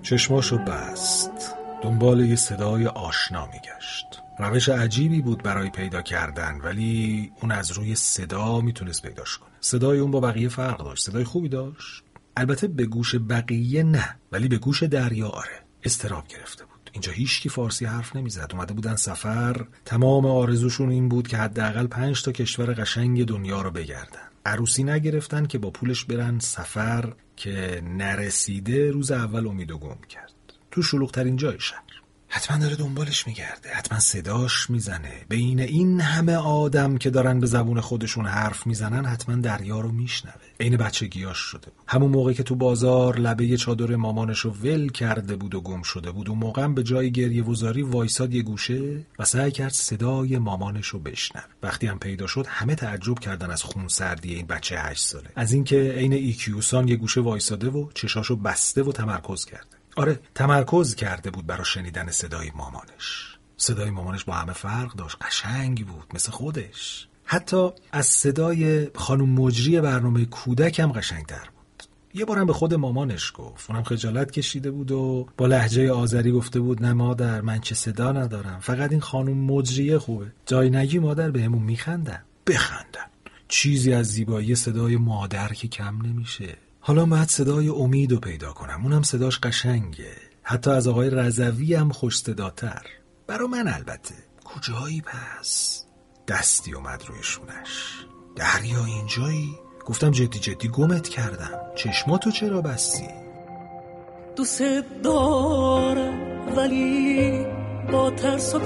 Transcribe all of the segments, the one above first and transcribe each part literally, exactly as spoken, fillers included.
چشماشو بست، دنبال یه صدای آشنا میگشت. روش عجیبی بود برای پیدا کردن، ولی اون از روی صدا میتونست پیداش کنه. صدای اون با بقیه فرق داشت. صدای خوبی داشت، البته به گوش بقیه نه، ولی به گوش دریا آره. اضطراب گرفته بود. اینجا هیچکی فارسی حرف نمیزد. اومده بودن سفر، تمام آرزوشون این بود که حداقل پنج تا کشور قشنگ دنیا رو بگردن. عروسی نگرفتن که با پولش برن سفر که نرسیده روز اول امیدو گم کرد. تو شلوغ‌ترین جای شهر. حتما داره دنبالش میگرده، حتما صداش میزنه. بین این همه آدم که دارن به زبون خودشون حرف میزنن حتما دریا رو میشنوه. عین بچگیاش شده بود. همون موقعی که تو بازار لبه چادر مامانشو ول کرده بود و گم شده بود، اون موقع به جای گریه وزاری وایساد یه گوشه و سعی کرد صدای مامانشو بشنوه. وقتی هم پیدا شد همه تعجب کردن از خونسردی این بچه هشت ساله، از اینکه عین ایکیوسان یه گوشه وایساده و چشاشو بسته و تمرکز کرده. آره، تمرکز کرده بود برای شنیدن صدای مامانش. صدای مامانش با همه فرق داشت، قشنگ بود مثل خودش. حتی از صدای خانم مجری برنامه کودک هم قشنگتر بود. یه بارم به خود مامانش گفت، اونم خجالت کشیده بود و با لهجه آذری گفته بود نه مادر، من چه صدا ندارم، فقط این خانم مجریه خوبه. جای نگی مادر، بهمون میخندن. بخندن، چیزی از زیبایی صدای مادر که کم نمیشه. حالا باید صدای امیدو پیدا کنم، اونم صداش قشنگه، حتی از آقای رضوی هم خوش صداتر. برا من البته. کجایی پس؟ دستی اومد روی شونش. دریا اینجایی؟ گفتم جدی جدی گمت کردم، چشماتو چرا بستی؟ دوست دارم ولی با ترس و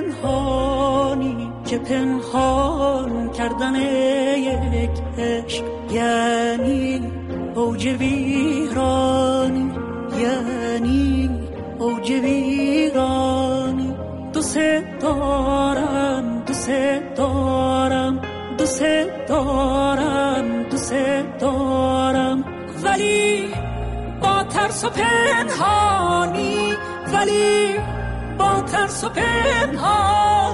پنهانی، که پنهان کردن یک عشق یعنی اوج ویرانی، یعنی اوج ویرانی. دوست دارم دوست دارم دوست دارم دوست دارم ولی با ترس و پنهانی، ولی با ترس و پنهانی.